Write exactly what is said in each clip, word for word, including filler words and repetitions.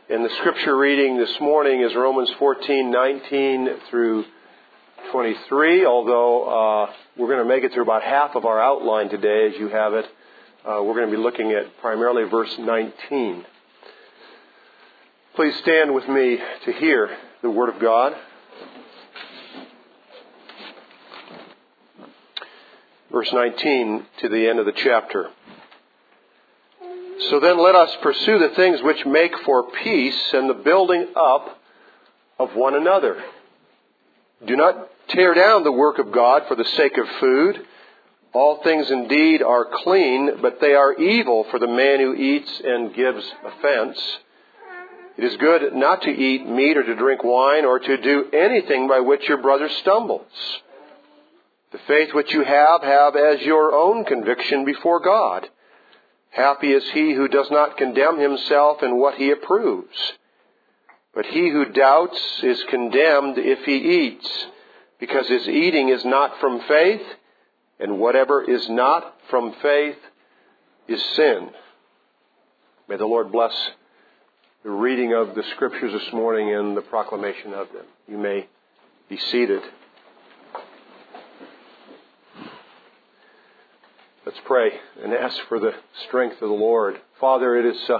And the scripture reading this morning is Romans fourteen, nineteen through twenty-three, although uh, we're going to make it through about half of our outline today as you have it. Uh, we're going to be looking at primarily verse nineteen. Please stand with me to hear the Word of God. Verse nineteen to the end of the chapter. So then let us pursue the things which make for peace and the building up of one another. Do not tear down the work of God for the sake of food. All things indeed are clean, but they are evil for the man who eats and gives offense. It is good not to eat meat or to drink wine or to do anything by which your brother stumbles. The faith which you have, have as your own conviction before God. Happy is he who does not condemn himself in what he approves. But he who doubts is condemned if he eats, because his eating is not from faith, and whatever is not from faith is sin. May the Lord bless the reading of the Scriptures this morning and the proclamation of them. You may be seated. Let's pray and ask for the strength of the Lord. Father, it is a,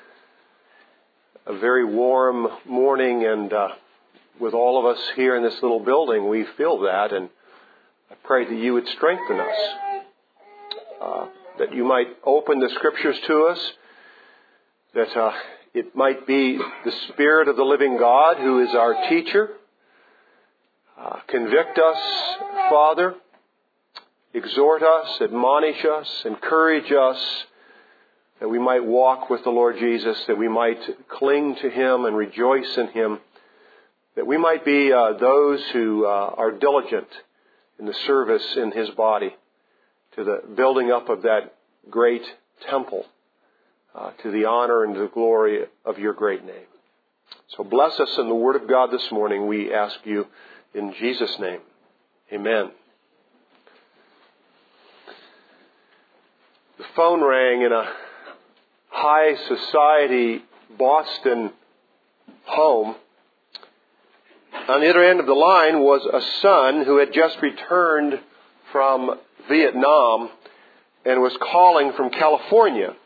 a very warm morning, and uh, with all of us here in this little building, we feel that, and I pray that you would strengthen us, uh, that you might open the Scriptures to us, that uh, it might be the Spirit of the living God who is our teacher. Uh, convict us, Father. Exhort us, admonish us, encourage us, that we might walk with the Lord Jesus, that we might cling to Him and rejoice in Him, that we might be uh, those who uh, are diligent in the service in His body, to the building up of that great temple, uh, to the honor and the glory of your great name. So bless us in the Word of God this morning, we ask you in Jesus' name. Amen. The phone rang in a high society Boston home. On the other end of the line was a son who had just returned from Vietnam and was calling from California.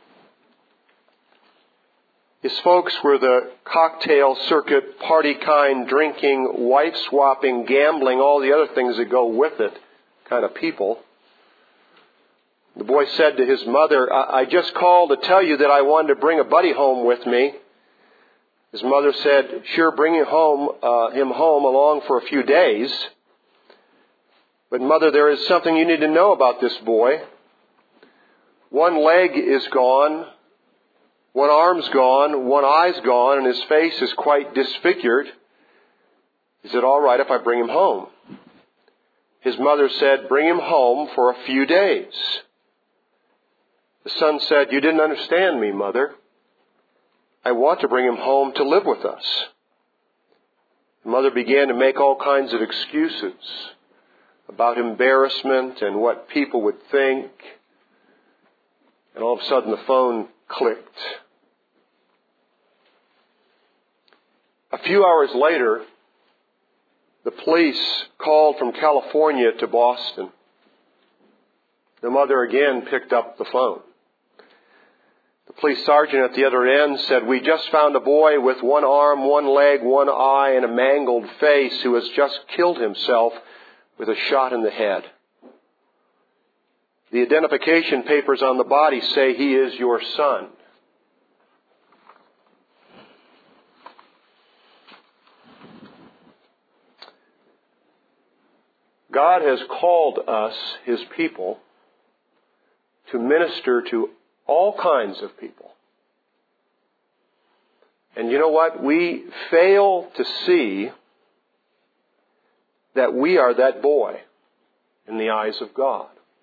His folks were the cocktail circuit, party kind, drinking, wife swapping, gambling, all the other things that go with it kind of people. The boy said to his mother, I just called to tell you that I wanted to bring a buddy home with me. His mother said, sure, bring him home, uh, him home along for a few days. But mother, there is something you need to know about this boy. One leg is gone, one arm's gone, one eye's gone, and his face is quite disfigured. Is it all right if I bring him home? His mother said, bring him home for a few days. The son said, you didn't understand me, Mother. I want to bring him home to live with us. The mother began to make all kinds of excuses about embarrassment and what people would think. And all of a sudden the phone clicked. A few hours later, the police called from California to Boston. The mother again picked up the phone. The police sergeant at the other end said, we just found a boy with one arm, one leg, one eye, and a mangled face who has just killed himself with a shot in the head. The identification papers on the body say he is your son. God has called us, His people, to minister to all kinds of people. And you know what? We fail to see that we are that boy in the eyes of God.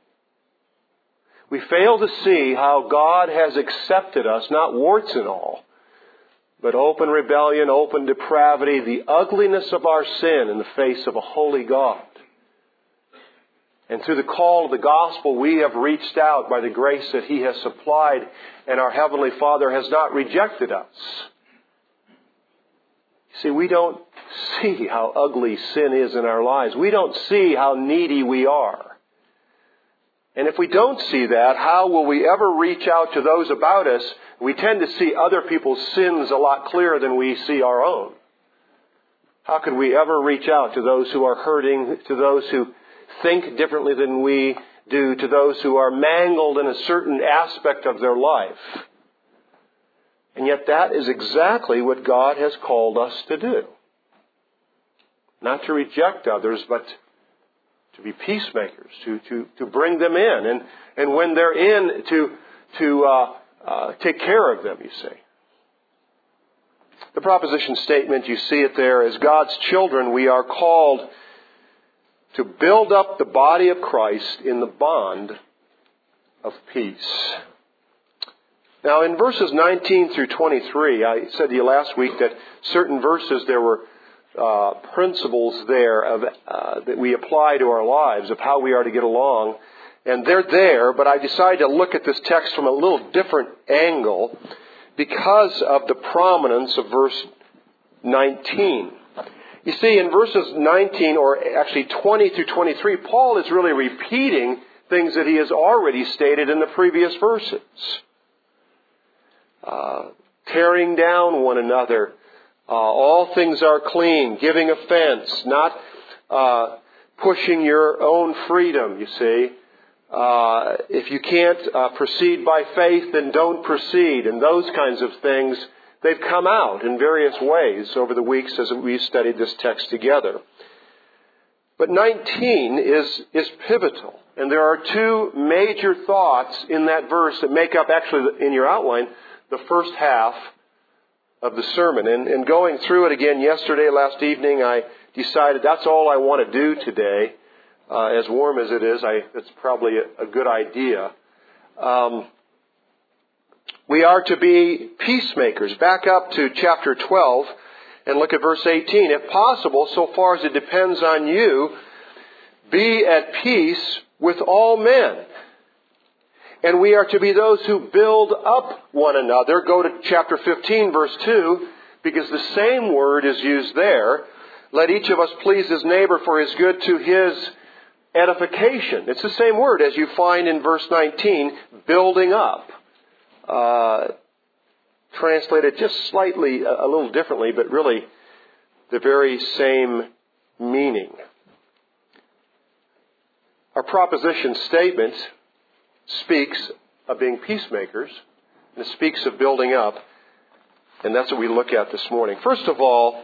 We fail to see how God has accepted us, not warts and all, but open rebellion, open depravity, the ugliness of our sin in the face of a holy God. And through the call of the gospel, we have reached out by the grace that He has supplied, and our Heavenly Father has not rejected us. See, we don't see how ugly sin is in our lives. We don't see how needy we are. And if we don't see that, how will we ever reach out to those about us? We tend to see other people's sins a lot clearer than we see our own. How could we ever reach out to those who are hurting, to those who think differently than we do, to those who are mangled in a certain aspect of their life? And yet that is exactly what God has called us to do. Not to reject others, but to be peacemakers, to, to, to bring them in. And, and when they're in, to, to uh, uh, take care of them, you see. The proposition statement, you see it there, as God's children, we are called to build up the body of Christ in the bond of peace. Now, in verses nineteen through twenty-three, I said to you last week that certain verses, there were uh, principles there of, uh, that we apply to our lives of how we are to get along. And they're there, but I decided to look at this text from a little different angle because of the prominence of verse nineteen. You see, in verses nineteen, or actually twenty through twenty-three, Paul is really repeating things that he has already stated in the previous verses. Uh, tearing down one another. Uh, all things are clean. Giving offense. Not uh, pushing your own freedom, you see. Uh, if you can't uh, proceed by faith, then don't proceed. And those kinds of things, they've come out in various ways over the weeks as we studied this text together. But nineteen is, is pivotal. And there are two major thoughts in that verse that make up, actually, in your outline, the first half of the sermon. And, and going through it again yesterday, last evening, I decided that's all I want to do today. Uh, as warm as it is, I, it's probably a, a good idea. Um, we are to be peacemakers. Back up to chapter twelve and look at verse eighteen. If possible, so far as it depends on you, be at peace with all men. And we are to be those who build up one another. Go to chapter fifteen, verse two, because the same word is used there. Let each of us please his neighbor for his good to his edification. It's the same word as you find in verse nineteen, building up. Uh, translated just slightly, a, a little differently, but really the very same meaning. Our proposition statement speaks of being peacemakers, and it speaks of building up, and that's what we look at this morning. First of all,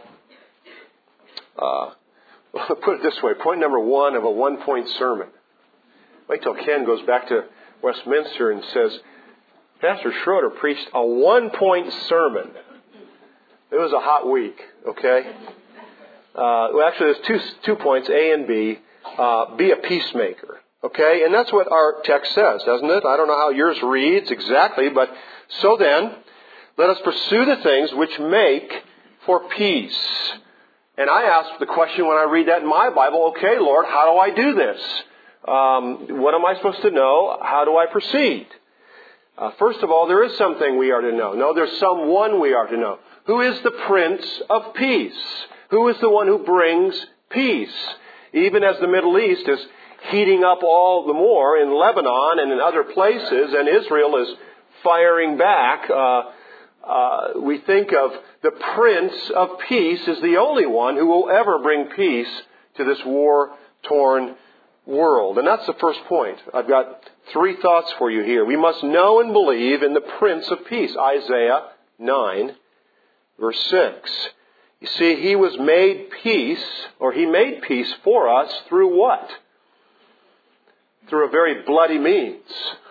uh, put it this way, point number one of a one-point sermon. Wait till Ken goes back to Westminster and says, Pastor Schroeder preached a one-point sermon. It was a hot week, okay? Uh, well, actually, there's two, two points, A and B. Uh, be a peacemaker. Okay, and that's what our text says, doesn't it? I don't know how yours reads exactly, but so then, let us pursue the things which make for peace. And I ask the question when I read that in my Bible, okay, Lord, how do I do this? Um, what am I supposed to know? How do I proceed? Uh, first of all, there is something we are to know. No, there's someone we are to know. Who is the Prince of Peace? Who is the one who brings peace? Even as the Middle East is heating up all the more in Lebanon and in other places, and Israel is firing back, uh, uh, we think of the Prince of Peace as the only one who will ever bring peace to this war-torn world. And that's the first point. I've got three thoughts for you here. We must know and believe in the Prince of Peace. Isaiah nine, verse six. You see, he was made peace, or he made peace for us through what? Through a very bloody means.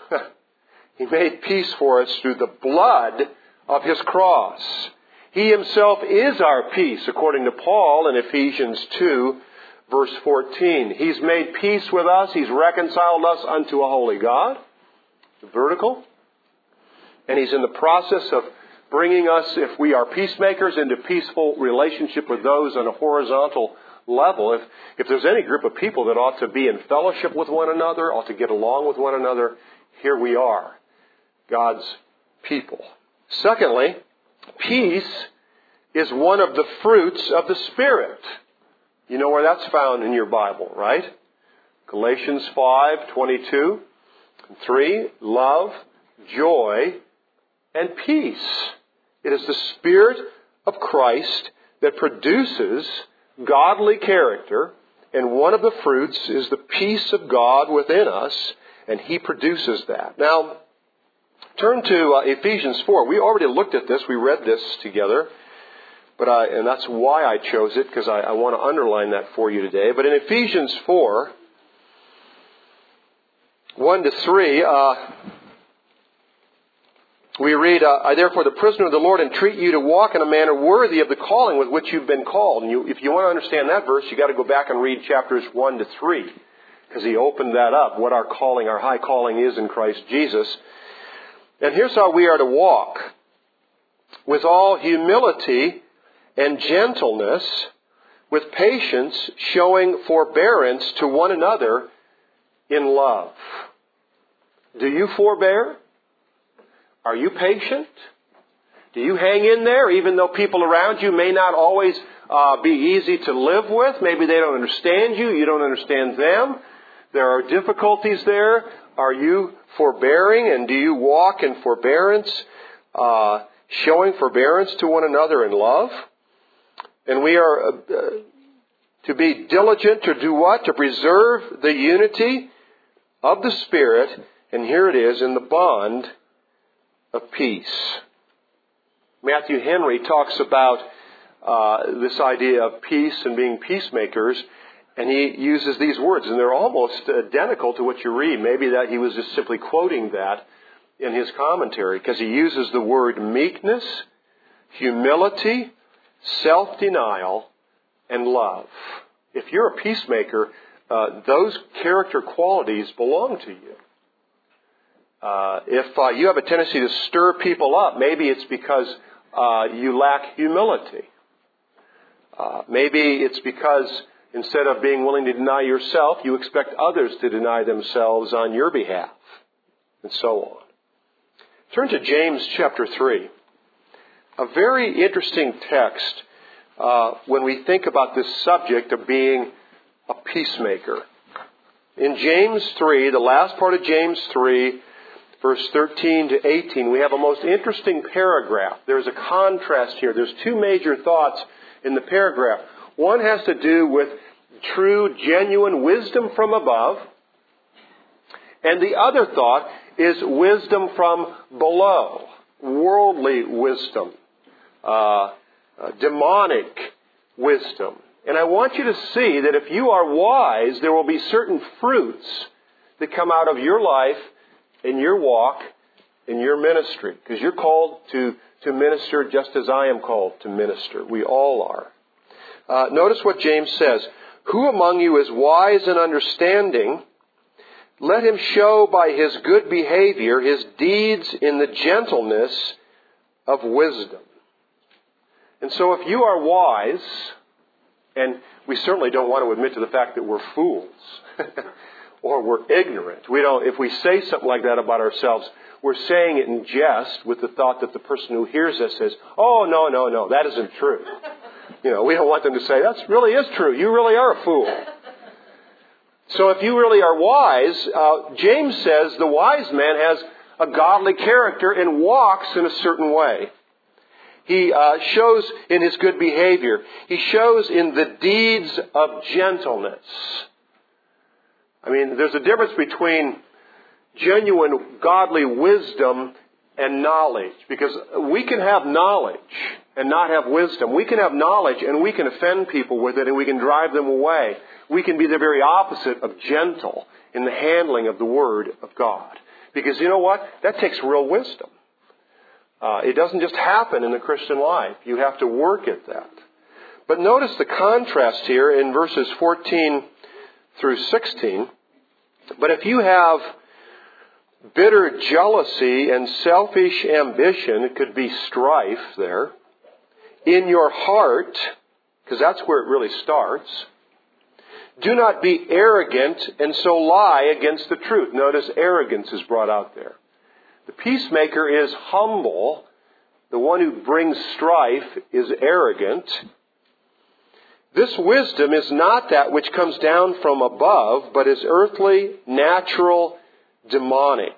He made peace for us through the blood of his cross. He himself is our peace, according to Paul in Ephesians two, verse fourteen. He's made peace with us. He's reconciled us unto a holy God, vertical. And he's in the process of bringing us, if we are peacemakers, into peaceful relationship with those on a horizontal level. If, if there's any group of people that ought to be in fellowship with one another, ought to get along with one another, here we are, God's people. Secondly, peace is one of the fruits of the Spirit. You know where that's found in your Bible, right? Galatians five twenty-two and three, love, joy, and peace. It is the Spirit of Christ that produces godly character, and one of the fruits is the peace of God within us, and He produces that. Now, turn to uh, Ephesians four. We already looked at this. We read this together. But I, and that's why I chose it, because I, I want to underline that for you today. But in Ephesians four, one to three, uh, we read, uh, I therefore, the prisoner of the Lord, entreat you to walk in a manner worthy of the calling with which you've been called. And you, if you want to understand that verse, you've got to go back and read chapters one to three, because he opened that up, what our calling, our high calling is in Christ Jesus. And here's how we are to walk. With all humility and gentleness, with patience, showing forbearance to one another in love. Do you forbear? Are you patient? Do you hang in there even though people around you may not always uh, be easy to live with? Maybe they don't understand you, you don't understand them. There are difficulties there. Are you forbearing, and do you walk in forbearance, uh, showing forbearance to one another in love? And we are uh, to be diligent to do what? To preserve the unity of the Spirit, and here it is, in the bond of peace. Matthew Henry talks about uh, this idea of peace and being peacemakers, and he uses these words, and they're almost identical to what you read. Maybe that he was just simply quoting that in his commentary, because he uses the word meekness, humility, self-denial, and love. If you're a peacemaker, uh, those character qualities belong to you. Uh, if uh, you have a tendency to stir people up, maybe it's because uh, you lack humility. Uh, maybe it's because instead of being willing to deny yourself, you expect others to deny themselves on your behalf, and so on. Turn to James chapter three. A very interesting text uh, when we think about this subject of being a peacemaker. In James three, the last part of James three, verse thirteen to eighteen, we have a most interesting paragraph. There's a contrast here. There's two major thoughts in the paragraph. One has to do with true, genuine wisdom from above. And the other thought is wisdom from below, worldly wisdom, uh, uh, demonic wisdom. And I want you to see that if you are wise, there will be certain fruits that come out of your life, in your walk, in your ministry. Because you're called to, to minister just as I am called to minister. We all are. Uh, notice what James says. Who among you is wise and understanding? Let him show by his good behavior his deeds in the gentleness of wisdom. And so if you are wise, and we certainly don't want to admit to the fact that we're fools or we're ignorant. We don't. If we say something like that about ourselves, we're saying it in jest with the thought that the person who hears us says, oh, no, no, no, that isn't true. You know, we don't want them to say, that really is true. You really are a fool. So if you really are wise, uh, James says the wise man has a godly character and walks in a certain way. He uh, shows in his good behavior. He shows in the deeds of gentleness. I mean, there's a difference between genuine godly wisdom and knowledge. Because we can have knowledge and not have wisdom. We can have knowledge and we can offend people with it and we can drive them away. We can be the very opposite of gentle in the handling of the Word of God. Because you know what? That takes real wisdom. Uh, it doesn't just happen in the Christian life. You have to work at that. But notice the contrast here in verses fourteen through sixteen. But if you have bitter jealousy and selfish ambition, it could be strife there, in your heart, because that's where it really starts, do not be arrogant and so lie against the truth. Notice arrogance is brought out there. The peacemaker is humble The one who brings strife is arrogant. This wisdom is not that which comes down from above, but is earthly, natural, demonic.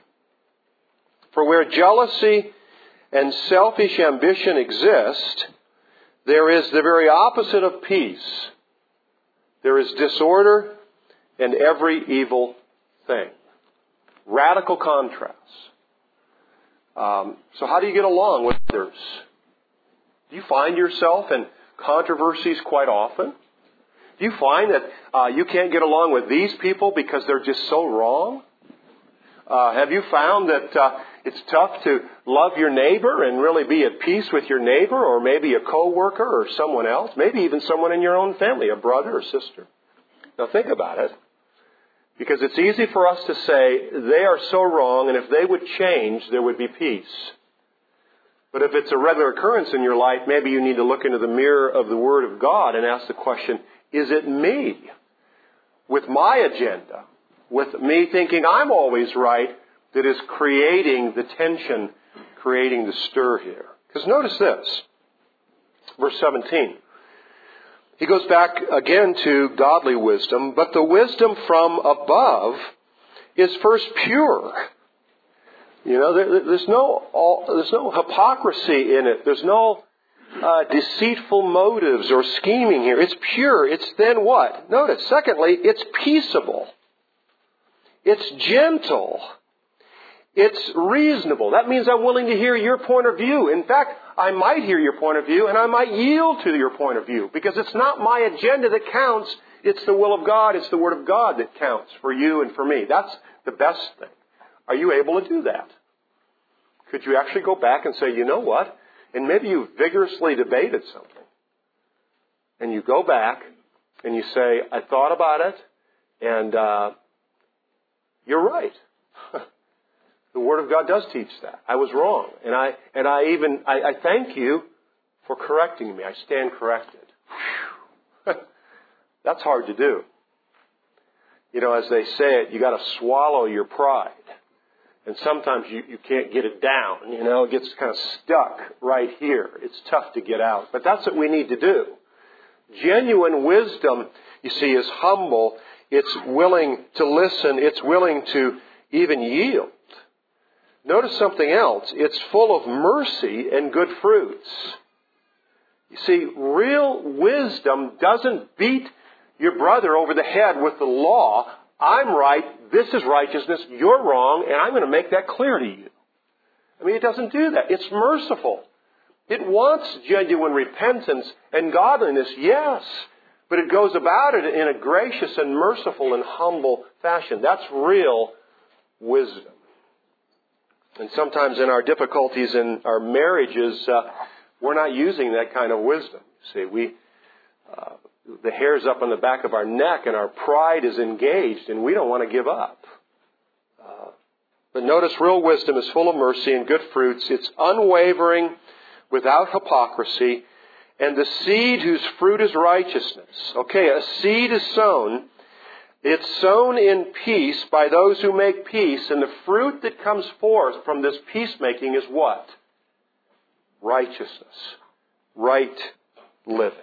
For where jealousy and selfish ambition exist, there is the very opposite of peace. There is disorder and every evil thing. Radical contrast. Um, so how do you get along with others? Do you find yourself in controversies quite often? Do you find that uh, you can't get along with these people because they're just so wrong? Uh, have you found that uh, it's tough to love your neighbor and really be at peace with your neighbor, or maybe a coworker or someone else, maybe even someone in your own family, a brother or sister? Now think about it. Because it's easy for us to say, they are so wrong, and if they would change, there would be peace. But if it's a regular occurrence in your life, maybe you need to look into the mirror of the Word of God and ask the question, is it me? With my agenda, with me thinking I'm always right, that is creating the tension, creating the stir here. Because notice this, verse seventeen. He goes back again to godly wisdom, but the wisdom from above is first pure. You know, there, there's no all, there's no hypocrisy in it. There's no uh, deceitful motives or scheming here. It's pure. It's then what? Notice, secondly, it's peaceable. It's gentle. It's reasonable. That means I'm willing to hear your point of view. In fact, I might hear your point of view and I might yield to your point of view because it's not my agenda that counts. It's the will of God. It's the Word of God that counts for you and for me. That's the best thing. Are you able to do that? Could you actually go back and say, you know what? And maybe you vigorously debated something. And you go back and you say, I thought about it and uh, you're right. The Word of God does teach that. I was wrong. And I and I even, I, I thank you for correcting me. I stand corrected. That's hard to do. You know, as they say it, you got to swallow your pride. And sometimes you, you can't get it down. You know, it gets kind of stuck right here. It's tough to get out. But that's what we need to do. Genuine wisdom, you see, is humble. It's willing to listen. It's willing to even yield. Notice something else. It's full of mercy and good fruits. You see, real wisdom doesn't beat your brother over the head with the law. I'm right. This is righteousness. You're wrong. And I'm going to make that clear to you. I mean, it doesn't do that. It's merciful. It wants genuine repentance and godliness, yes. But it goes about it in a gracious and merciful and humble fashion. That's real wisdom. And sometimes in our difficulties in our marriages, uh, we're not using that kind of wisdom. See, we, uh, the hair's up on the back of our neck and our pride is engaged and we don't want to give up. Uh, but notice real wisdom is full of mercy and good fruits. It's unwavering, without hypocrisy, and the seed whose fruit is righteousness. Okay, a seed is sown. It's sown in peace by those who make peace, and the fruit that comes forth from this peacemaking is what? Righteousness. Right living.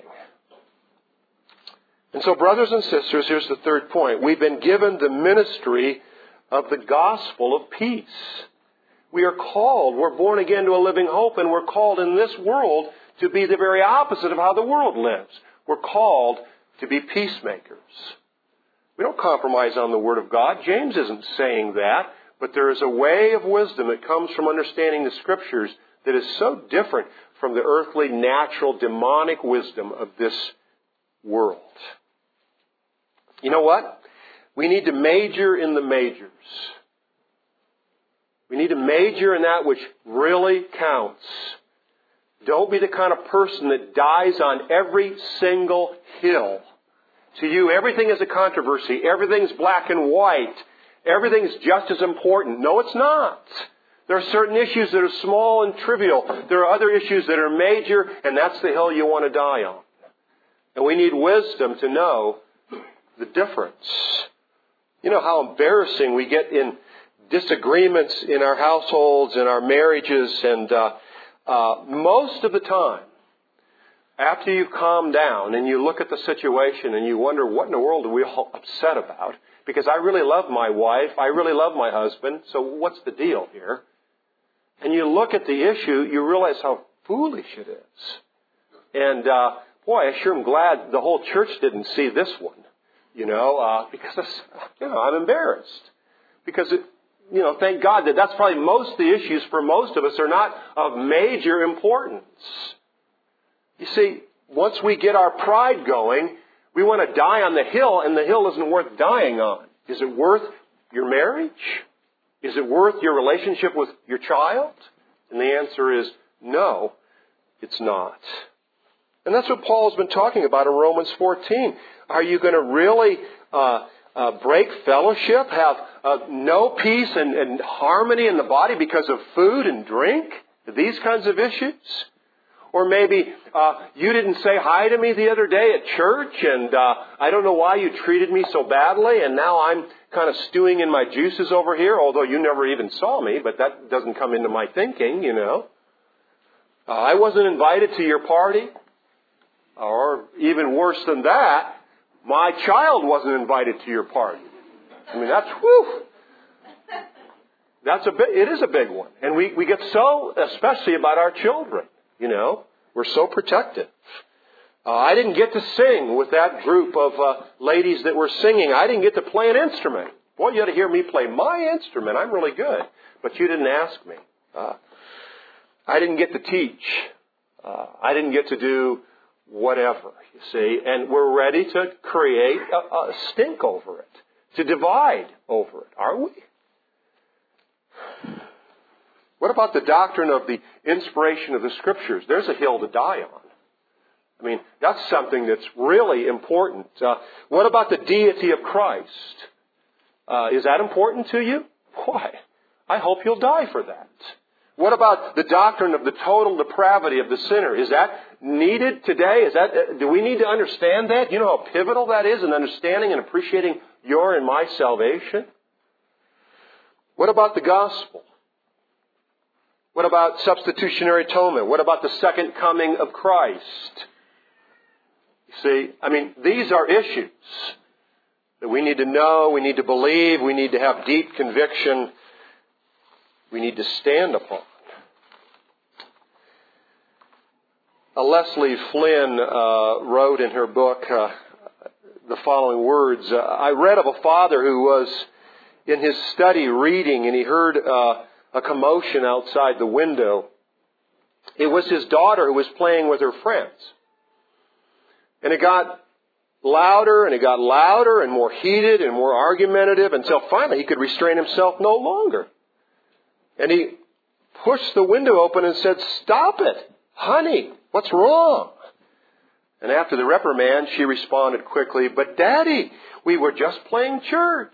And so, brothers and sisters, here's the third point. We've been given the ministry of the gospel of peace. We are called, we're born again to a living hope, and we're called in this world to be the very opposite of how the world lives. We're called to be peacemakers. We don't compromise on the Word of God. James isn't saying that, but there is a way of wisdom that comes from understanding the Scriptures that is so different from the earthly, natural, demonic wisdom of this world. You know what? We need to major in the majors. We need to major in that which really counts. Don't be the kind of person that dies on every single hill. To you, everything is a controversy. Everything's black and white. Everything's just as important. No, it's not. There are certain issues that are small and trivial. There are other issues that are major, and that's the hill you want to die on. And we need wisdom to know the difference. You know how embarrassing we get in disagreements in our households, in our marriages, and uh, uh, most of the time, after you calm down and you look at the situation and you wonder, what in the world are we all upset about? Because I really love my wife, I really love my husband, so what's the deal here? And you look at the issue, you realize how foolish it is. And, uh, boy, I sure am glad the whole church didn't see this one, you know, uh, because, it's, you know, I'm embarrassed. Because, it, you know, thank God that that's probably most of the issues for most of us are not of major importance. You see, once we get our pride going, we want to die on the hill, and the hill isn't worth dying on. Is it worth your marriage? Is it worth your relationship with your child? And the answer is no, it's not. And that's what Paul's been talking about in Romans fourteen. Are you going to really uh, uh, break fellowship, have uh, no peace and, and harmony in the body because of food and drink? These kinds of issues? Or maybe uh, you didn't say hi to me the other day at church, and uh, I don't know why you treated me so badly, and now I'm kind of stewing in my juices over here, although you never even saw me, but that doesn't come into my thinking, you know. Uh, I wasn't invited to your party. Or even worse than that, my child wasn't invited to your party. I mean, that's, whew. That's a big, it is a big one. And we, we get so, especially about our children. You know, we're so protective. Uh, I didn't get to sing with that group of uh, ladies that were singing. I didn't get to play an instrument. Boy, you ought to hear me play my instrument. I'm really good. But you didn't ask me. Uh, I didn't get to teach. Uh, I didn't get to do whatever, you see. And we're ready to create a, a stink over it, to divide over it, are we? What about the doctrine of the inspiration of the Scriptures? There's a hill to die on. I mean, that's something that's really important. Uh, what about the deity of Christ? Uh, is that important to you? Boy, I hope you'll die for that. What about the doctrine of the total depravity of the sinner? Is that needed today? Is that, uh, do we need to understand that? You know how pivotal that is in understanding and appreciating your and my salvation? What about the gospel? What about substitutionary atonement? What about the second coming of Christ? You see, I mean, these are issues that we need to know, we need to believe, we need to have deep conviction, we need to stand upon. Uh, Leslie Flynn uh, wrote in her book uh, the following words. Uh, I read of a father who was in his study reading, and he heard uh, a commotion outside the window. It was his daughter who was playing with her friends. And it got louder and it got louder and more heated and more argumentative until finally he could restrain himself no longer. And he pushed the window open and said, "Stop it, honey, what's wrong?" And after the reprimand, she responded quickly, "But Daddy, we were just playing church."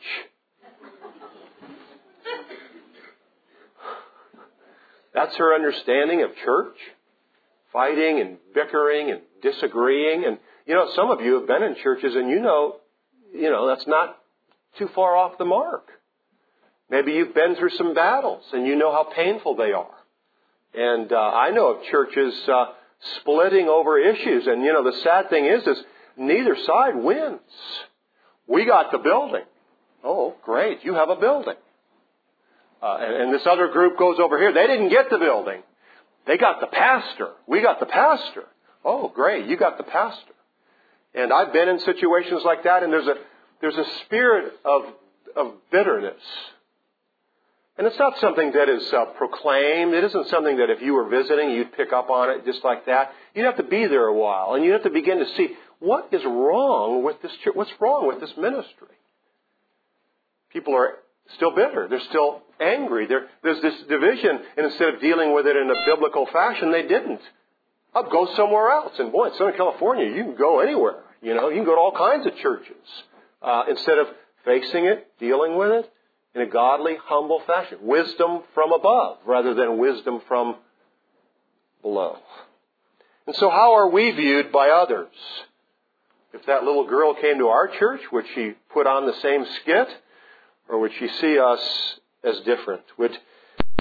That's her understanding of church. Fighting and bickering and disagreeing. And, you know, some of you have been in churches and you know, you know, that's not too far off the mark. Maybe you've been through some battles and you know how painful they are. And uh, I know of churches uh, splitting over issues. And, you know, the sad thing is, is neither side wins. We got the building. Oh, great. You have a building. Uh, and, and this other group goes over here. They didn't get the building. They got the pastor. We got the pastor. Oh, great. You got the pastor. And I've been in situations like that, and there's a there's a spirit of of bitterness. And it's not something that is uh, proclaimed. It isn't something that if you were visiting, you'd pick up on it just like that. You'd have to be there a while, and you'd have to begin to see what is wrong with this church. What's wrong with this ministry? People are still bitter. They're still angry. There, there's this division, and instead of dealing with it in a biblical fashion, they didn't. I'll go somewhere else. And boy, in Southern California, you can go anywhere. You know, you can go to all kinds of churches. Uh, instead of facing it, dealing with it in a godly, humble fashion. Wisdom from above rather than wisdom from below. And so how are we viewed by others? If that little girl came to our church, would she put on the same skit? Or would she see us as different? Would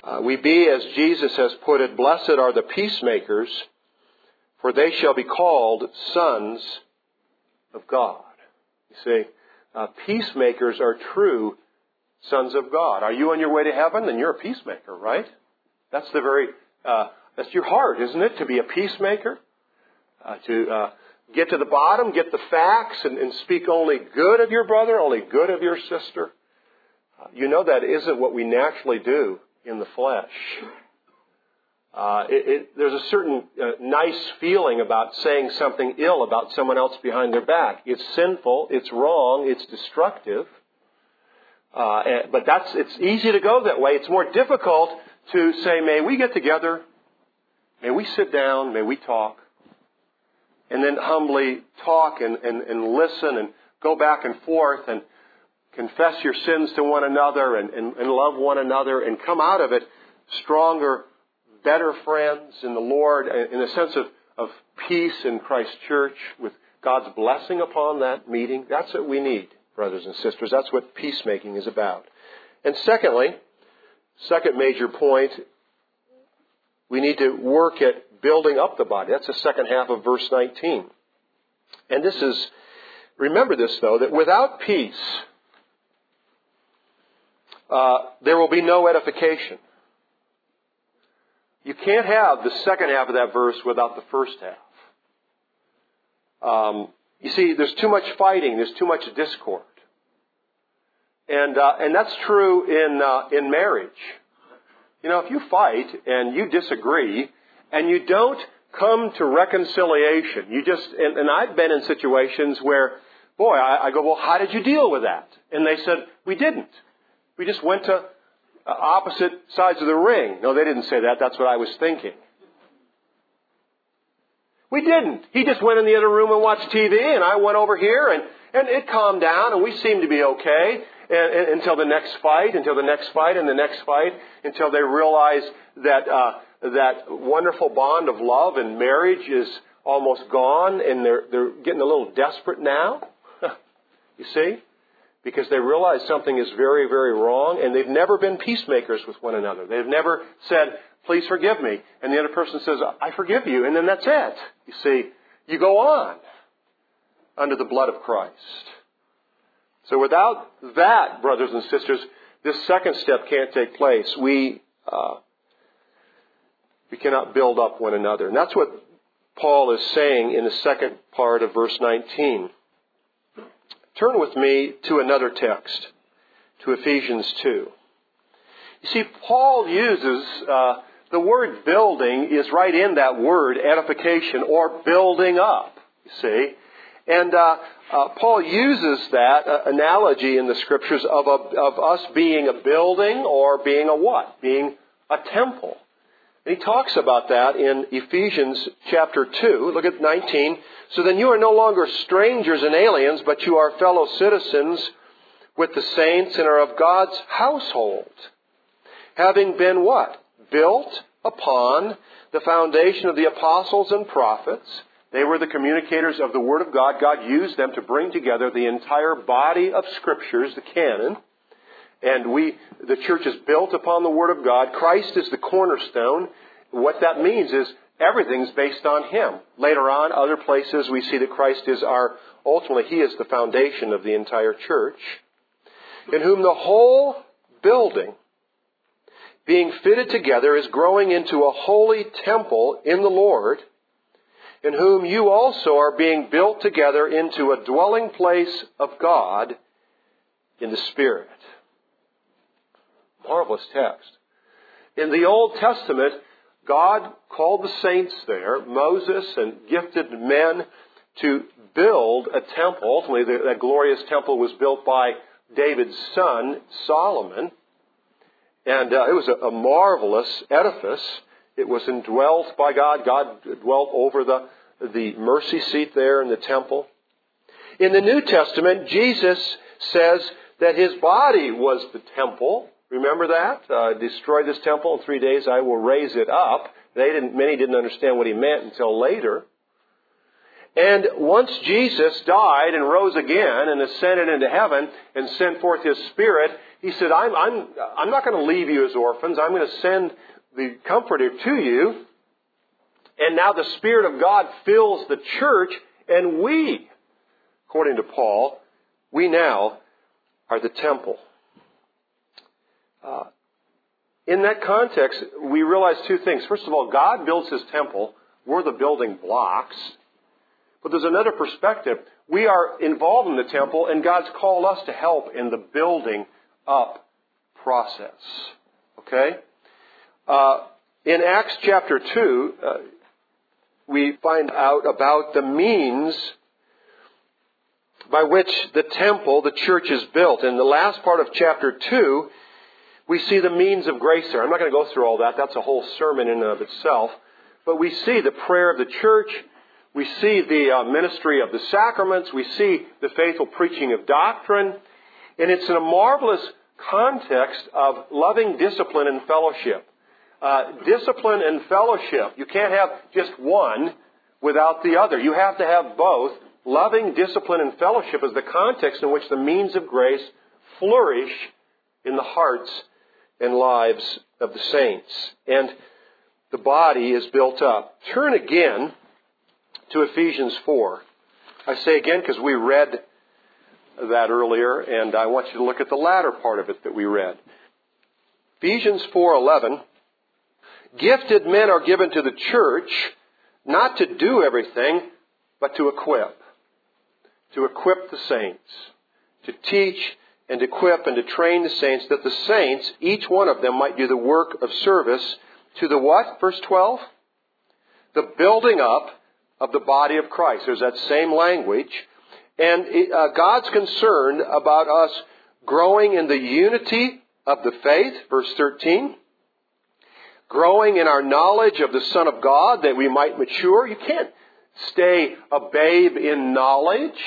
Uh, we be, as Jesus has put it, blessed are the peacemakers, for they shall be called sons of God. You see, uh, peacemakers are true sons of God. Are you on your way to heaven? Then you're a peacemaker, right? That's the very, uh, that's your heart, isn't it? To be a peacemaker, uh, to uh, get to the bottom, get the facts, and, and speak only good of your brother, only good of your sister. Uh, you know that isn't what we naturally do in the flesh. Uh, it, it, there's a certain uh, nice feeling about saying something ill about someone else behind their back. It's sinful, it's wrong, it's destructive. Uh, and, but that's it's easy to go that way. It's more difficult to say, may we get together, may we sit down, may we talk, and then humbly talk and, and, and listen and go back and forth and confess your sins to one another and, and, and love one another and come out of it stronger, better friends in the Lord, in a sense of, of peace in Christ's church with God's blessing upon that meeting. That's what we need, brothers and sisters. That's what peacemaking is about. And secondly, second major point, we need to work at building up the body. That's the second half of verse nineteen. And this is, remember this though, that without peace, uh, there will be no edification. You can't have the second half of that verse without the first half. Um, you see, there's too much fighting. There's too much discord. And uh, and that's true in uh, in marriage. You know, if you fight and you disagree and you don't come to reconciliation, you just, and, and I've been in situations where, boy, I, I go, well, how did you deal with that? And they said, we didn't. We just went to uh, opposite sides of the ring. No, they didn't say that. That's what I was thinking. We didn't. He just went in the other room and watched T V, and I went over here, and, and it calmed down, and we seemed to be okay. And, and, until the next fight, until the next fight, and the next fight, until they realize that uh, that wonderful bond of love and marriage is almost gone, and they're they're getting a little desperate now. You see, because they realize something is very, very wrong, and they've never been peacemakers with one another. They've never said, "Please forgive me," and the other person says, "I forgive you," and then that's it. You see, you go on under the blood of Christ. So without that, brothers and sisters, this second step can't take place. We uh, we cannot build up one another. And that's what Paul is saying in the second part of verse nineteen. Turn with me to another text, to Ephesians two. You see, Paul uses, uh, the word building is right in that word, edification, or building up, you see. And uh, uh, Paul uses that uh, analogy in the Scriptures of, a, of us being a building or being a what? Being a temple. And he talks about that in Ephesians chapter two. Look at nineteen. So then you are no longer strangers and aliens, but you are fellow citizens with the saints and are of God's household. Having been what? Built upon the foundation of the apostles and prophets. They were the communicators of the Word of God. God used them to bring together the entire body of Scriptures, the canon. And we, the church is built upon the Word of God. Christ is the cornerstone. What that means is everything's based on Him. Later on, other places we see that Christ is our, ultimately He is the foundation of the entire church. In whom the whole building, being fitted together, is growing into a holy temple in the Lord, in whom you also are being built together into a dwelling place of God in the Spirit. Marvelous text. In the Old Testament, God called the saints there, Moses and gifted men, to build a temple. Ultimately, that glorious temple was built by David's son, Solomon. And uh, it was a, a marvelous edifice. It was indwelt by God. God dwelt over the, the mercy seat there in the temple. In the New Testament, Jesus says that His body was the temple. Remember that? Uh, destroy this temple in three days, I will raise it up. They didn't, many didn't understand what He meant until later. And once Jesus died and rose again and ascended into heaven and sent forth His Spirit, He said, I'm, I'm, I'm not going to leave you as orphans. I'm going to send the Comforter to you. And now the Spirit of God fills the church, and we, according to Paul, we now are the temple. Uh, in that context, we realize two things. First of all, God builds His temple. We're the building blocks. But there's another perspective. We are involved in the temple, and God's called us to help in the building up process. Okay? Uh, in Acts chapter two, uh, we find out about the means by which the temple, the church, is built. In the last part of chapter two, we see the means of grace there. I'm not going to go through all that. That's a whole sermon in and of itself. But we see the prayer of the church. We see the uh, ministry of the sacraments. We see the faithful preaching of doctrine. And it's in a marvelous context of loving discipline and fellowship. Uh, discipline and fellowship. You can't have just one without the other. You have to have both. Loving discipline and fellowship is the context in which the means of grace flourish in the hearts and lives of the saints. And the body is built up. Turn again to Ephesians four. I say again because we read that earlier, and I want you to look at the latter part of it that we read. Ephesians four eleven. Gifted men are given to the church not to do everything, but to equip. To equip the saints. To teach and equip and to train the saints, that the saints, each one of them, might do the work of service to the what? Verse twelve? The building up of the body of Christ. There's that same language. And uh, God's concerned about us growing in the unity of the faith, verse thirteen. Growing in our knowledge of the Son of God, that we might mature. You can't stay a babe in knowledge.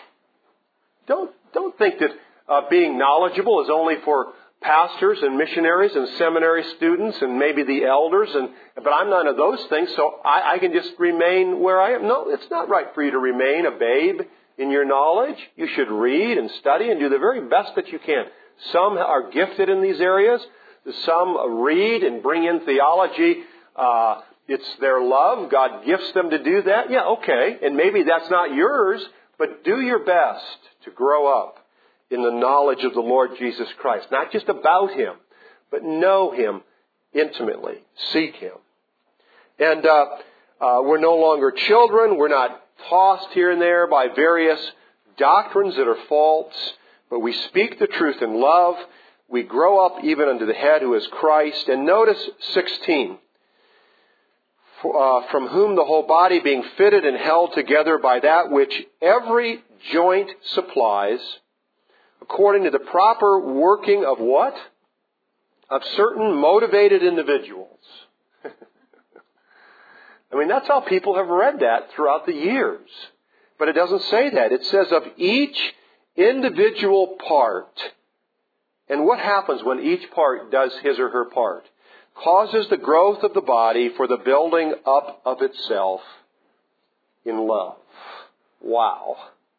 Don't, don't think that uh, being knowledgeable is only for pastors and missionaries and seminary students and maybe the elders. And but I'm none of those things, so I, I can just remain where I am. No, it's not right for you to remain a babe in your knowledge. You should read and study and do the very best that you can. Some are gifted in these areas. Some read and bring in theology. Uh, it's their love. God gifts them to do that. Yeah, okay. And maybe that's not yours, but do your best to grow up in the knowledge of the Lord Jesus Christ. Not just about Him, but know Him intimately. Seek Him. And uh, uh, we're no longer children. We're not tossed here and there by various doctrines that are false, but we speak the truth in love. We grow up even unto the head, who is Christ. And notice sixteen. Uh, from whom the whole body, being fitted and held together by that which every joint supplies, according to the proper working of what? Of certain motivated individuals. I mean, that's how people have read that throughout the years. But it doesn't say that. It says of each individual part. And what happens when each part does his or her part? Causes the growth of the body for the building up of itself in love. Wow.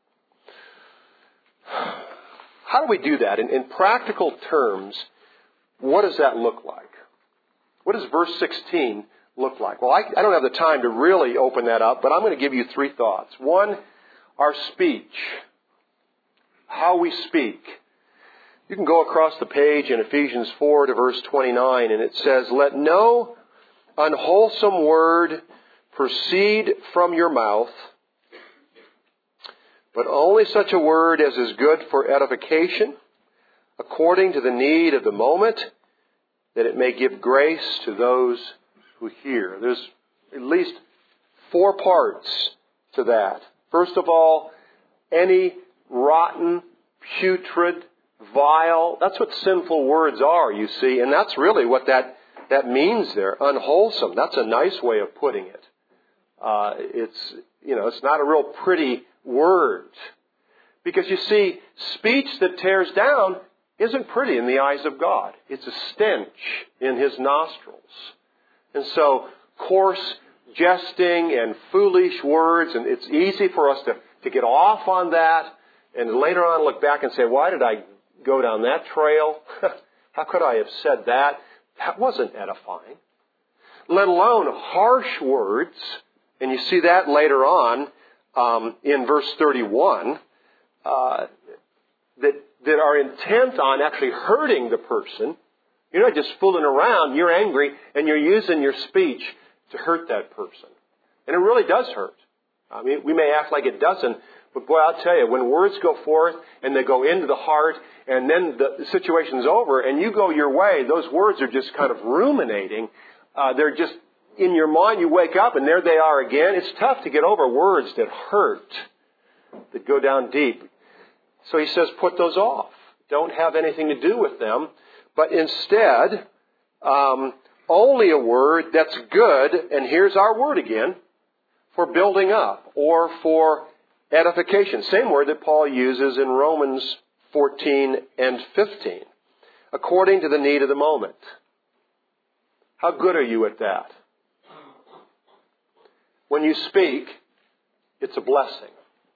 How do we do that? In, in practical terms, what does that look like? What does verse sixteen look like? Well, I, I don't have the time to really open that up, but I'm going to give you three thoughts. One, our speech. How we speak. You can go across the page in Ephesians four to verse twenty-nine, and it says, let no unwholesome word proceed from your mouth, but only such a word as is good for edification, according to the need of the moment, that it may give grace to those who hear. There's at least four parts to that. First of all, any rotten, putrid, vile, that's what sinful words are, you see. And that's really what that, that means there. Unwholesome. That's a nice way of putting it. Uh, it's, you know, it's not a real pretty word. Because you see, speech that tears down isn't pretty in the eyes of God. It's a stench in His nostrils. And so, coarse jesting and foolish words, and it's easy for us to, to get off on that and later on look back and say, why did I go down that trail? How could I have said that? That wasn't edifying. Let alone harsh words, and you see that later on um, in verse thirty-one, uh, that, that are intent on actually hurting the person. You're not just fooling around, you're angry, and you're using your speech to hurt that person. And it really does hurt. I mean, we may act like it doesn't, but boy, I'll tell you, when words go forth and they go into the heart and then the situation's over and you go your way, those words are just kind of ruminating. Uh, they're just in your mind. You wake up and there they are again. It's tough to get over words that hurt, that go down deep. So he says, put those off. Don't have anything to do with them, but instead, um, only a word that's good, and here's our word again, for building up or for edification. Same word that Paul uses in Romans fourteen and fifteen. According to the need of the moment. How good are you at that? When you speak, it's a blessing.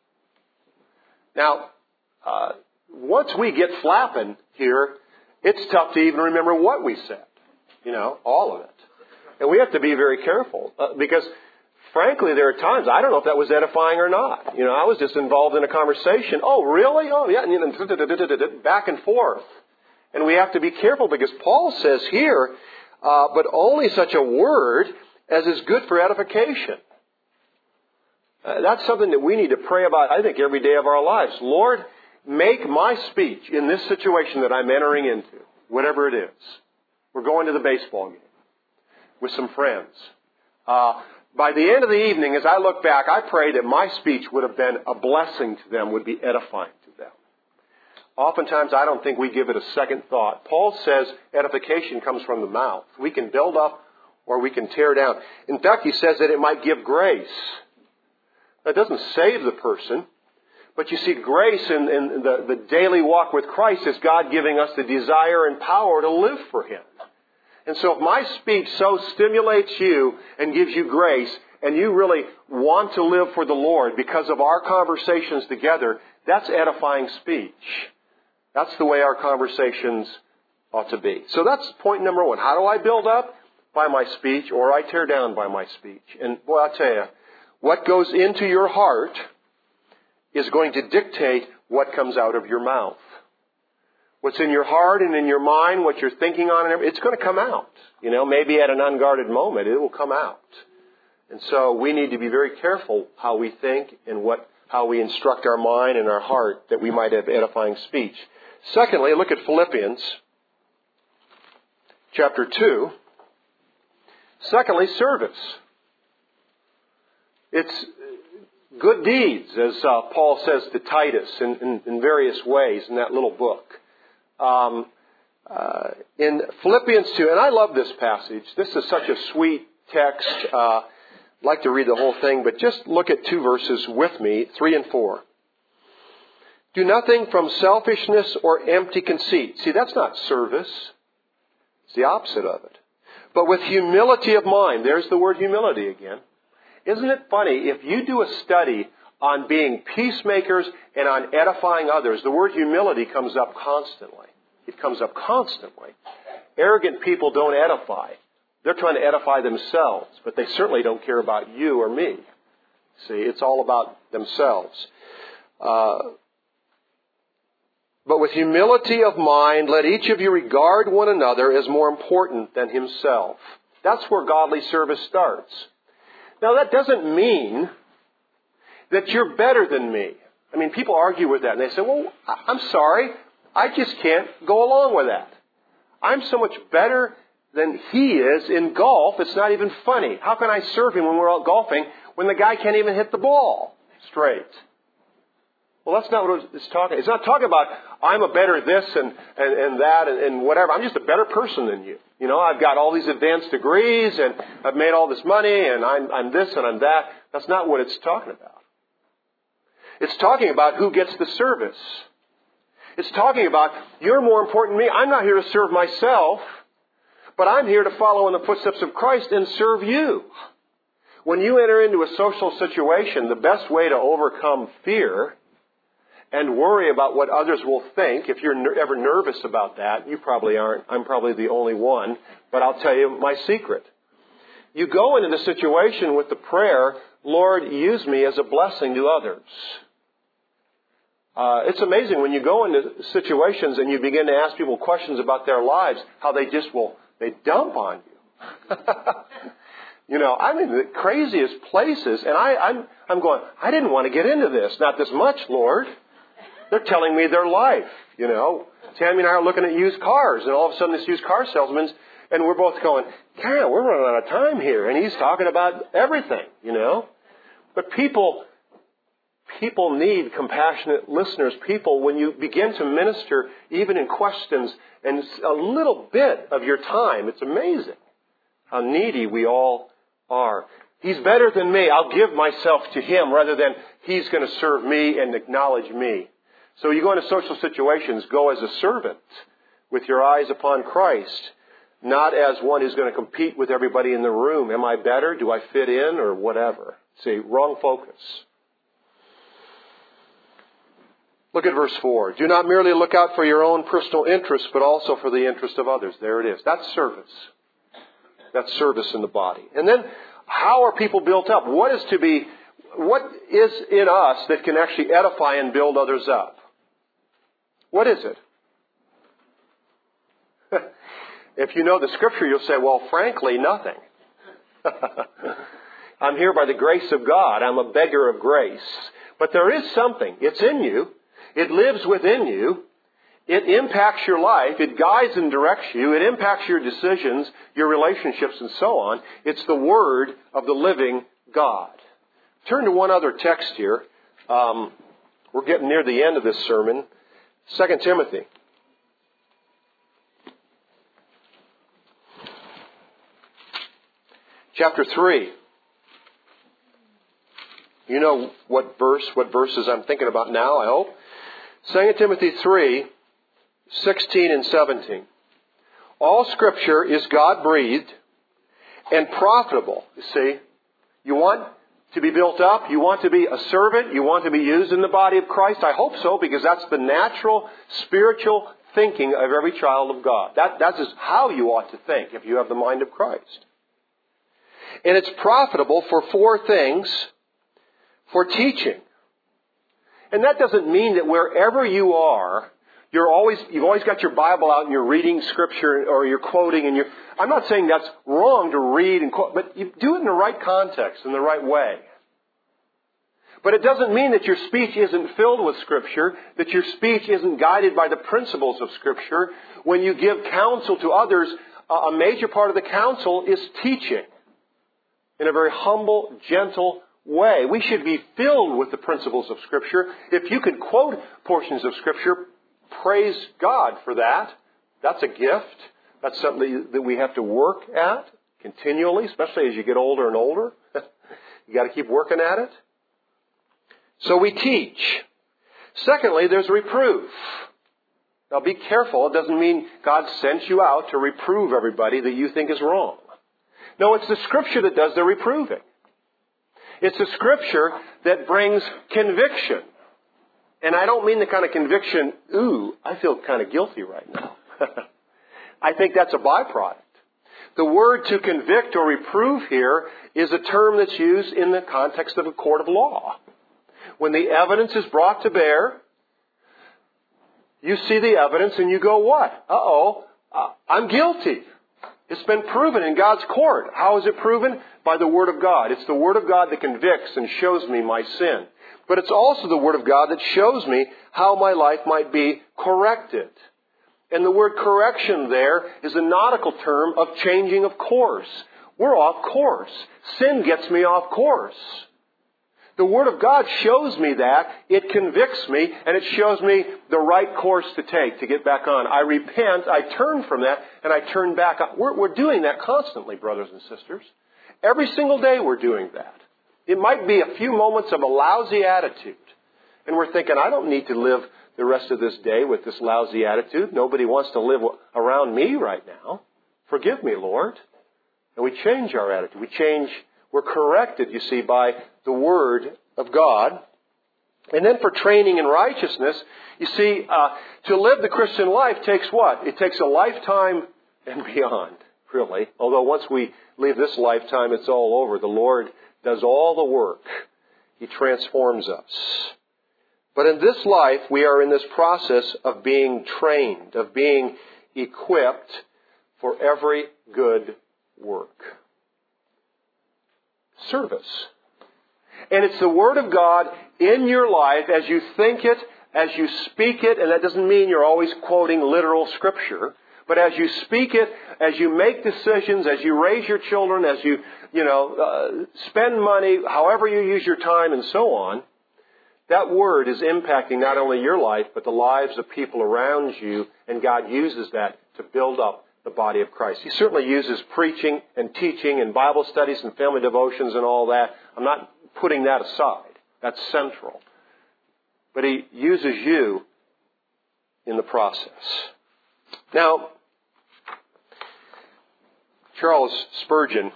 Now, uh, once we get flapping here, it's tough to even remember what we said. You know, all of it. And we have to be very careful uh, because, frankly, there are times I don't know if that was edifying or not. You know, I was just involved in a conversation. Oh, really? Oh, yeah. And you know, back and forth. And we have to be careful because Paul says here, uh, but only such a word as is good for edification. Uh, that's something that we need to pray about, I think, every day of our lives. Lord, make my speech in this situation that I'm entering into, whatever it is. We're going to the baseball game with some friends. Uh, by the end of the evening, as I look back, I pray that my speech would have been a blessing to them, would be edifying to them. Oftentimes, I don't think we give it a second thought. Paul says edification comes from the mouth. We can build up or we can tear down. In fact, he says that it might give grace. That doesn't save the person. But you see, grace in, in the, the daily walk with Christ is God giving us the desire and power to live for Him. And so if my speech so stimulates you and gives you grace, and you really want to live for the Lord because of our conversations together, that's edifying speech. That's the way our conversations ought to be. So that's point number one. How do I build up? By my speech, or I tear down by my speech. And boy, I'll tell you, what goes into your heart is going to dictate what comes out of your mouth. What's in your heart and in your mind, what you're thinking on, and everything, it's going to come out. You know, maybe at an unguarded moment, it will come out. And so we need to be very careful how we think and what how we instruct our mind and our heart that we might have edifying speech. Secondly, look at Philippians chapter two. Secondly, service. It's good deeds, as uh, Paul says to Titus in, in, in various ways in that little book. Um, uh, in Philippians two, and I love this passage. This is such a sweet text. Uh, I'd like to read the whole thing, but just look at two verses with me, three and four. Do nothing from selfishness or empty conceit. See, that's not service. It's the opposite of it. But with humility of mind. There's the word humility again. Isn't it funny, if you do a study on being peacemakers and on edifying others, the word humility comes up constantly. It comes up constantly. Arrogant people don't edify. They're trying to edify themselves, but they certainly don't care about you or me. See, it's all about themselves. Uh, but with humility of mind, let each of you regard one another as more important than himself. That's where godly service starts. Now, that doesn't mean that you're better than me. I mean, people argue with that, and they say, well, I'm sorry, I just can't go along with that. I'm so much better than he is in golf, it's not even funny. How can I serve him when we're out golfing when the guy can't even hit the ball straight? Well, that's not what it's talking. It's not talking about I'm a better this and, and, and that and, and whatever. I'm just a better person than you. You know, I've got all these advanced degrees and I've made all this money and I'm, I'm this and I'm that. That's not what it's talking about. It's talking about who gets the service. It's talking about you're more important than me. I'm not here to serve myself, but I'm here to follow in the footsteps of Christ and serve you. When you enter into a social situation, the best way to overcome fear and worry about what others will think, if you're ner- ever nervous about that, you probably aren't. I'm probably the only one, but I'll tell you my secret. You go into the situation with the prayer, Lord, use me as a blessing to others. Uh, it's amazing when you go into situations and you begin to ask people questions about their lives, how they just will, they dump on you. You know, I'm in the craziest places, and I, I'm, I'm going, I didn't want to get into this. Not this much, Lord. They're telling me their life, you know. Tammy and I are looking at used cars, and all of a sudden this used car salesman's, and we're both going, God, we're running out of time here. And he's talking about everything, you know. But people, people need compassionate listeners. People, when you begin to minister, even in questions, and a little bit of your time, it's amazing how needy we all are. He's better than me. I'll give myself to him rather than he's going to serve me and acknowledge me. So you go into social situations, go as a servant with your eyes upon Christ, not as one who's going to compete with everybody in the room. Am I better? Do I fit in? Or whatever. See, wrong focus. Look at verse four. Do not merely look out for your own personal interests, but also for the interest of others. There it is. That's service. That's service in the body. And then, how are people built up? What is to be, what is in us that can actually edify and build others up? What is it? If you know the Scripture, you'll say, well, frankly, nothing. I'm here by the grace of God. I'm a beggar of grace. But there is something. It's in you. It lives within you. It impacts your life. It guides and directs you. It impacts your decisions, your relationships, and so on. It's the Word of the living God. Turn to one other text here. Um, we're getting near the end of this sermon. Second Timothy. Chapter three. You know what verse, what verses I'm thinking about now, I hope. Second Timothy three. sixteen and seventeen. All Scripture is God-breathed and profitable. You see, you want to be built up, you want to be a servant, you want to be used in the body of Christ. I hope so, because that's the natural, spiritual thinking of every child of God. That, that is how you ought to think if you have the mind of Christ. And it's profitable for four things: for teaching. And that doesn't mean that wherever you are, You're always, you've always got your Bible out and you're reading Scripture or you're quoting and you're, I'm not saying that's wrong to read and quote, but you do it in the right context, in the right way. But it doesn't mean that your speech isn't filled with Scripture, that your speech isn't guided by the principles of Scripture. When you give counsel to others, a major part of the counsel is teaching in a very humble, gentle way. We should be filled with the principles of Scripture. If you can quote portions of Scripture, praise God for that. That's a gift. That's something that we have to work at continually, especially as you get older and older. You got to keep working at it. So we teach. Secondly, there's reproof. Now be careful. It doesn't mean God sent you out to reprove everybody that you think is wrong. No, it's the Scripture that does the reproving. It's the Scripture that brings conviction. And I don't mean the kind of conviction, ooh, I feel kind of guilty right now. I think that's a byproduct. The word to convict or reprove here is a term that's used in the context of a court of law. When the evidence is brought to bear, you see the evidence and you go, what? Uh-oh, uh, I'm guilty. It's been proven in God's court. How is it proven? By the Word of God. It's the Word of God that convicts and shows me my sin. But it's also the Word of God that shows me how my life might be corrected. And the word correction there is a nautical term of changing of course. We're off course. Sin gets me off course. The Word of God shows me that. It convicts me, and it shows me the right course to take to get back on. I repent, I turn from that, and I turn back on. We're, we're doing that constantly, brothers and sisters. Every single day we're doing that. It might be a few moments of a lousy attitude. And we're thinking, I don't need to live the rest of this day with this lousy attitude. Nobody wants to live around me right now. Forgive me, Lord. And we change our attitude. We change We're corrected, you see, by the Word of God. And then for training in righteousness, you see, uh, to live the Christian life takes what? It takes a lifetime and beyond, really. Although once we leave this lifetime, it's all over. The Lord does all the work. He transforms us. But in this life, we are in this process of being trained, of being equipped for every good work. Service. And it's the Word of God in your life as you think it, as you speak it, and that doesn't mean you're always quoting literal Scripture, but as you speak it, as you make decisions, as you raise your children, as you, you know, uh, spend money, however you use your time and so on, that Word is impacting not only your life, but the lives of people around you, and God uses that to build up the body of Christ. He certainly uses preaching and teaching and Bible studies and family devotions and all that. I'm not putting that aside. That's central. But He uses you in the process. Now, Charles Spurgeon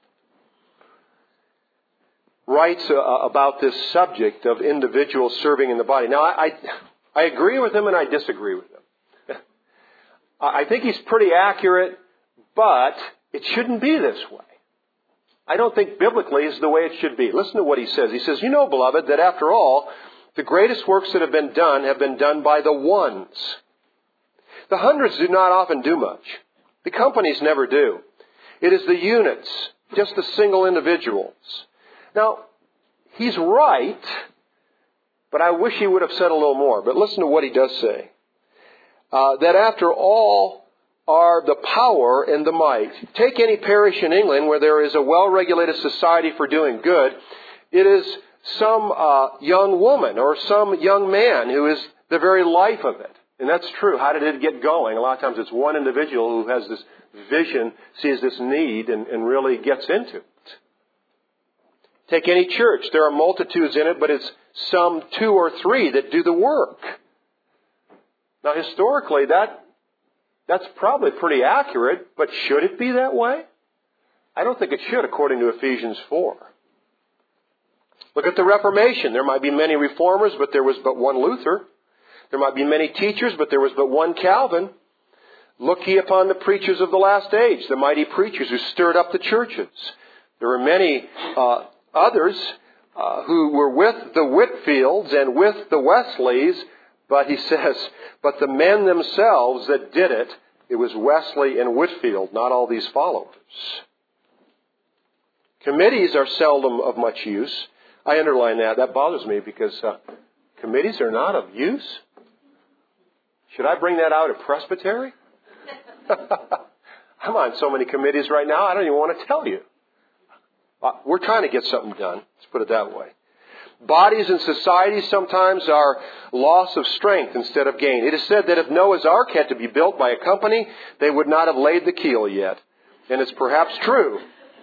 writes uh, about this subject of individuals serving in the body. Now, I, I, I agree with him and I disagree with him. I think he's pretty accurate, but it shouldn't be this way. I don't think biblically is the way it should be. Listen to what he says. He says, "You know, beloved, that after all, the greatest works that have been done have been done by the ones. The hundreds do not often do much. The companies never do. It is the units, just the single individuals." Now, he's right, but I wish he would have said a little more. But listen to what he does say. Uh, that after all are the power and the might. Take any parish in England where there is a well-regulated society for doing good. It is some uh, young woman or some young man who is the very life of it. And that's true. How did it get going? A lot of times it's one individual who has this vision, sees this need, and, and really gets into it. Take any church. There are multitudes in it, but it's some two or three that do the work. Now, historically, that that's probably pretty accurate, but should it be that way? I don't think it should, according to Ephesians four. Look at the Reformation. There might be many reformers, but there was but one Luther. There might be many teachers, but there was but one Calvin. Look ye upon the preachers of the last age, the mighty preachers who stirred up the churches. There were many uh, others uh, who were with the Whitfields and with the Wesleys, but he says, but the men themselves that did it, it was Wesley and Whitfield, not all these followers. Committees are seldom of much use. I underline that. That bothers me because uh, committees are not of use. Should I bring that out at Presbytery? I'm on so many committees right now, I don't even want to tell you. Uh, we're trying to get something done. Let's put it that way. Bodies and societies sometimes are loss of strength instead of gain. It is said that if Noah's Ark had to be built by a company, they would not have laid the keel yet. And it's perhaps true.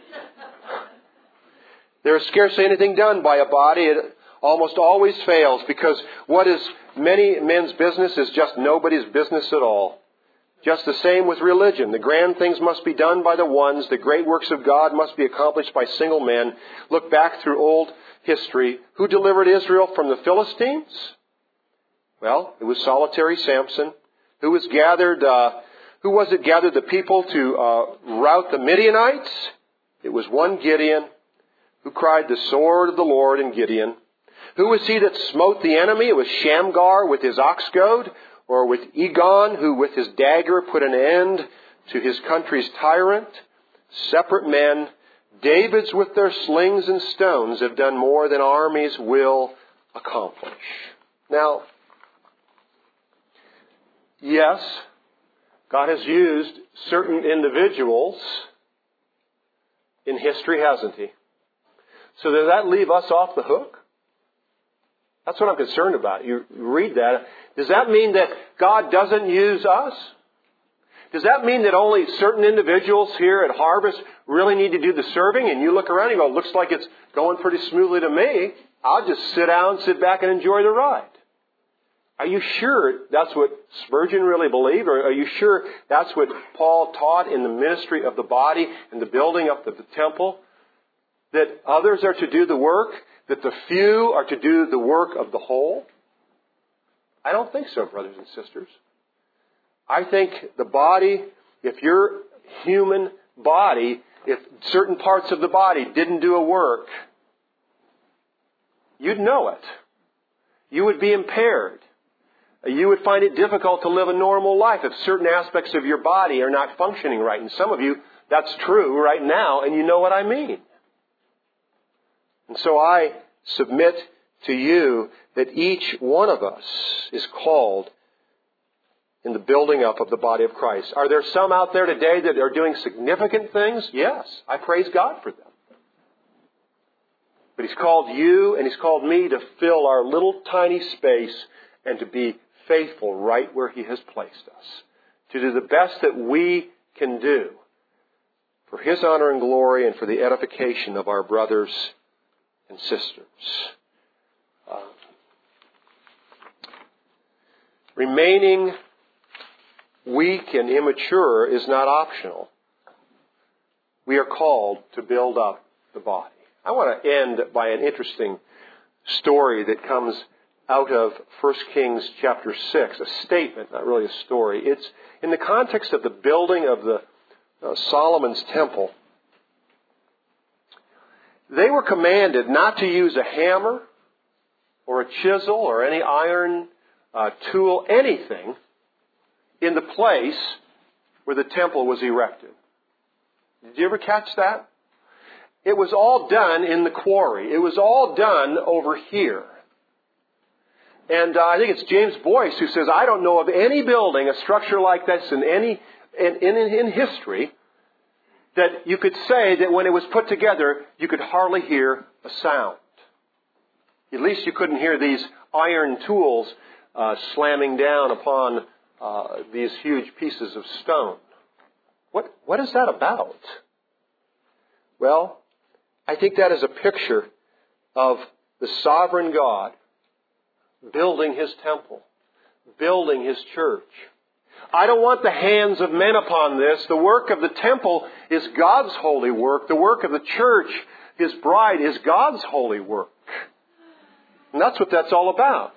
There is scarcely anything done by a body. It almost always fails because what is many men's business is just nobody's business at all. Just the same with religion. The grand things must be done by the ones. The great works of God must be accomplished by single men. Look back through old history. Who delivered Israel from the Philistines? Well, it was solitary Samson. Who was gathered? Uh, who was it gathered the people to uh, rout the Midianites? It was one Gideon, who cried the sword of the Lord in Gideon. Who was he that smote the enemy? It was Shamgar with his ox goad, or with Egon, who with his dagger put an end to his country's tyrant. Separate men, Davids with their slings and stones have done more than armies will accomplish. Now, yes, God has used certain individuals in history, hasn't He? So does that leave us off the hook? That's what I'm concerned about. You read that. Does that mean that God doesn't use us? Does that mean that only certain individuals here at Harvest really need to do the serving? And you look around and go, looks like it's going pretty smoothly to me. I'll just sit down, sit back and enjoy the ride. Are you sure that's what Spurgeon really believed? Or are you sure that's what Paul taught in the ministry of the body and the building up of the temple? that others are to do the work, that the few are to do the work of the whole? I don't think so, brothers and sisters. I think the body, if your human body, if certain parts of the body didn't do a work, you'd know it. You would be impaired. You would find it difficult to live a normal life if certain aspects of your body are not functioning right. And some of you, that's true right now, and you know what I mean. And so I submit to you that each one of us is called in the building up of the body of Christ. Are there some out there today that are doing significant things? Yes, I praise God for them. But He's called you and He's called me to fill our little tiny space and to be faithful right where He has placed us. To do the best that we can do for His honor and glory and for the edification of our brothers and sisters. Uh, remaining weak and immature is not optional. We are called to build up the body. I want to end by an interesting story that comes out of First Kings chapter six, a statement, not really a story. It's in the context of the building of the uh, Solomon's temple. They were commanded not to use a hammer or a chisel or any iron uh, tool, anything, in the place where the temple was erected. Did you ever catch that? It was all done in the quarry. It was all done over here. And uh, I think it's James Boyce who says, I don't know of any building, a structure like this in any in, in, in history, that you could say that when it was put together, you could hardly hear a sound. At least you couldn't hear these iron tools uh, slamming down upon uh, these huge pieces of stone. What what is that about? Well, I think that is a picture of the sovereign God building His temple, building His church. I don't want the hands of men upon this. The work of the temple is God's holy work. The work of the church, His bride, is God's holy work. And that's what that's all about.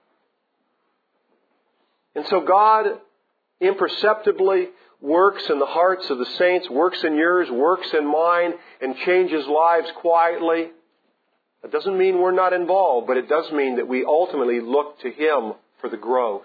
And so God imperceptibly works in the hearts of the saints, works in yours, works in mine, and changes lives quietly. That doesn't mean we're not involved, but it does mean that we ultimately look to Him for the growth.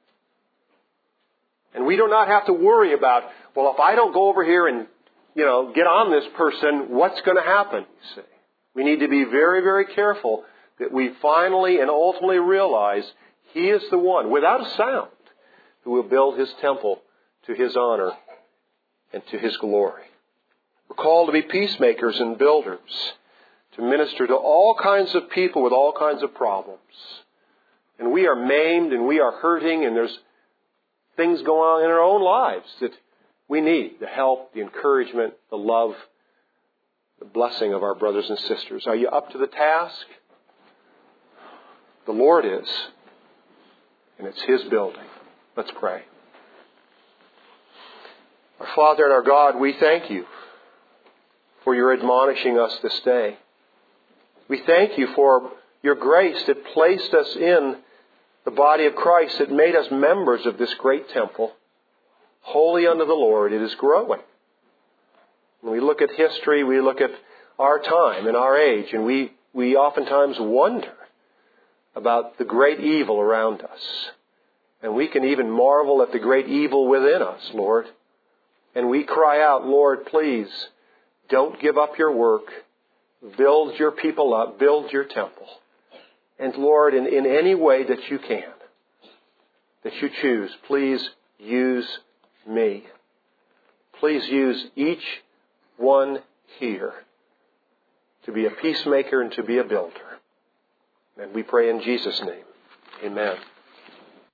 And we do not have to worry about, well, if I don't go over here and, you know, get on this person, what's going to happen? You see, we need to be very, very careful that we finally and ultimately realize He is the one, without a sound, who will build His temple to His honor and to His glory. We're called to be peacemakers and builders, to minister to all kinds of people with all kinds of problems. And we are maimed and we are hurting, and there's things going on in our own lives that we need the help, the encouragement, the love, the blessing of our brothers and sisters. Are you up to the task? The Lord is, and it's His building. Let's pray. Our Father and our God, we thank You for Your admonishing us this day. We thank You for Your grace that placed us in the body of Christ, that made us members of this great temple, holy unto the Lord. It is growing. When we look at history, we look at our time and our age, and we, we oftentimes wonder about the great evil around us. And we can even marvel at the great evil within us, Lord. And we cry out, Lord, please, don't give up Your work. Build Your people up. Build Your temple. And Lord, in, in any way that You can, that You choose, please use me. Please use each one here to be a peacemaker and to be a builder. And we pray in Jesus' name. Amen.